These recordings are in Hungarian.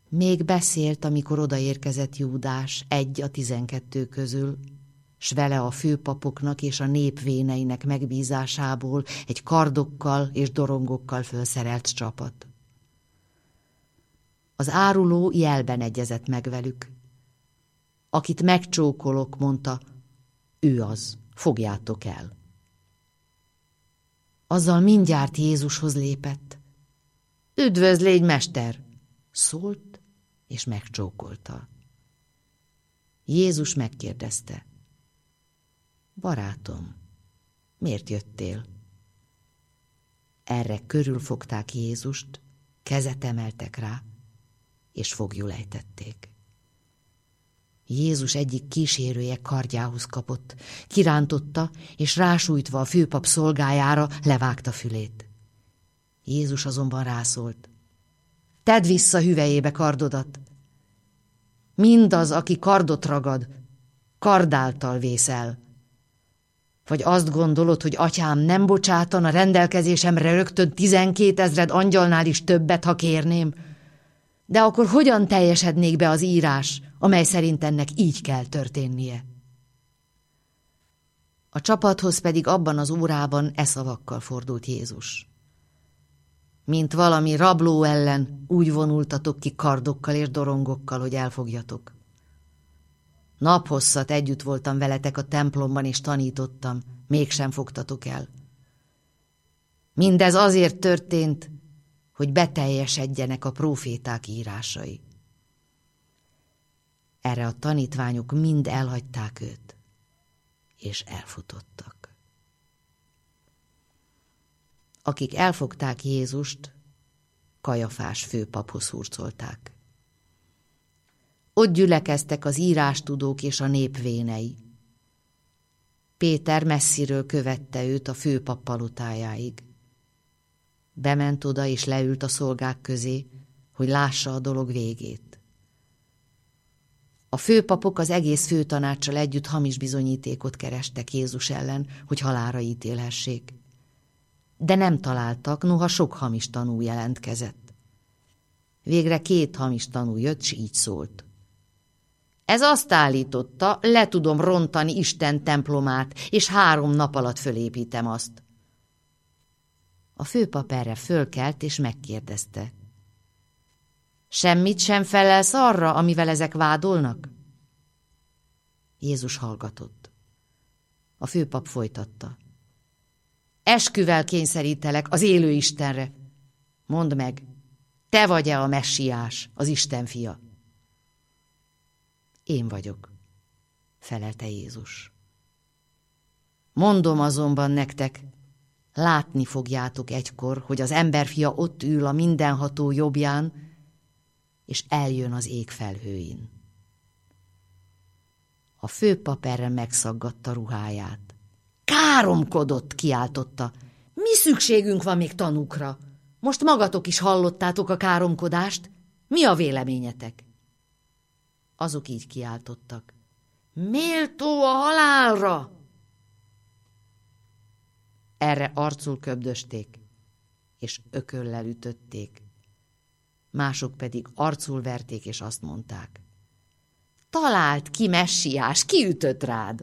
Még beszélt, amikor odaérkezett Júdás, egy a 12 közül, s vele a főpapoknak és a nép véneinek megbízásából egy kardokkal és dorongokkal fölszerelt csapat. Az áruló jelben egyezett meg velük. Akit megcsókolok, mondta, ő az, fogjátok el. Azzal mindjárt Jézushoz lépett. Üdvözlégy, mester! Szólt, és megcsókolta. Jézus megkérdezte. Barátom, miért jöttél? Erre körülfogták Jézust, kezet emeltek rá, és foglyul ejtették. Jézus egyik kísérője kardjához kapott, kirántotta, és rásújtva a főpap szolgájára levágta fülét. Jézus azonban rászólt. Tedd vissza hüvelyébe kardodat. Mindaz, aki kardot ragad, kardáltal vészel. Vagy azt gondolod, hogy atyám nem bocsátan a rendelkezésemre rögtön 12 000 angyalnál is többet, ha kérném? De akkor hogyan teljesednék be az írás, amely szerint ennek így kell történnie? A csapathoz pedig abban az órában e szavakkal fordult Jézus. Mint valami rabló ellen úgy vonultatok ki kardokkal és dorongokkal, hogy elfogjatok. Naphosszat együtt voltam veletek a templomban, és tanítottam, mégsem fogtatok el. Mindez azért történt, hogy beteljesedjenek a próféták írásai. Erre a tanítványok mind elhagyták őt, és elfutottak. Akik elfogták Jézust, Kajafás főpaphoz hurcolták. Ott gyülekeztek az írástudók és a nép vénei. Péter messziről követte őt a főpap palotájáig. Bement oda és leült a szolgák közé, hogy lássa a dolog végét. A főpapok az egész főtanáccsal együtt hamis bizonyítékot kerestek Jézus ellen, hogy halálra ítélhessék. De nem találtak, noha sok hamis tanú jelentkezett. Végre 2 hamis tanú jött, s így szólt. Ez azt állította, le tudom rontani Isten templomát, és 3 nap alatt fölépítem azt. A főpap erre fölkelt, és megkérdezte. Semmit sem felelsz arra, amivel ezek vádolnak? Jézus hallgatott. A főpap folytatta. Esküvel kényszerítelek az élő Istenre. Mondd meg, te vagy-e a messiás, az Isten fia? Én vagyok, felelte Jézus. Mondom azonban nektek, látni fogjátok egykor, hogy az emberfia ott ül a mindenható jobbján, és eljön az ég felhőin. A főpap erre megszaggatta ruháját. Káromkodott, kiáltotta. Mi szükségünk van még tanúkra? Most magatok is hallottátok a káromkodást? Mi a véleményetek? Azok így kiáltottak. Méltó a halálra! Erre arcul köbdösték, és ököllel ütötték. Mások pedig arcul verték, és azt mondták. Talált ki, messiás, ki ütött rád?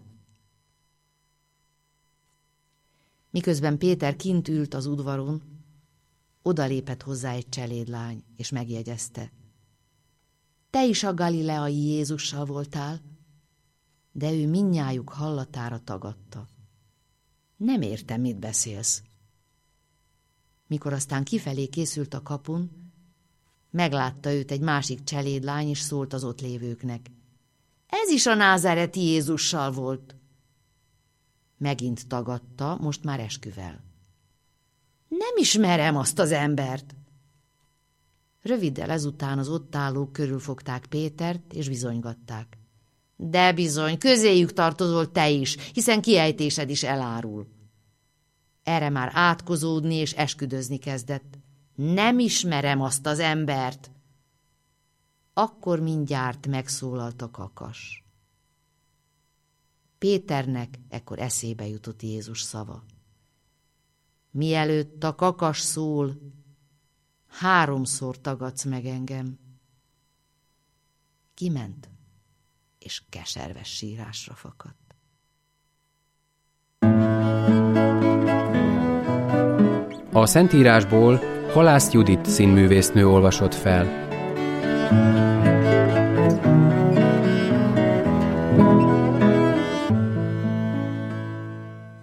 Miközben Péter kint ült az udvaron, odalépett hozzá egy cselédlány, és megjegyezte. Te is a galileai Jézussal voltál? De ő mindnyájuk hallatára tagadta. Nem értem, mit beszélsz. Mikor aztán kifelé készült a kapun, meglátta őt egy másik cselédlány, és szólt az ott lévőknek. Ez is a názáreti Jézussal volt. Megint tagadta, most már esküvel. Nem ismerem azt az embert. Röviddel ezután az ott állók körülfogták Pétert, és bizonygatták. De bizony, közéjük tartozol te is, hiszen kiejtésed is elárul. Erre már átkozódni és esküdözni kezdett. Nem ismerem azt az embert. Akkor mindjárt megszólalt a kakas. Péternek ekkor eszébe jutott Jézus szava. Mielőtt a kakas szól, 3-szor tagadsz meg engem. Kiment, és keserves sírásra fakadt. A Szentírásból Halász Judit színművésznő olvasott fel.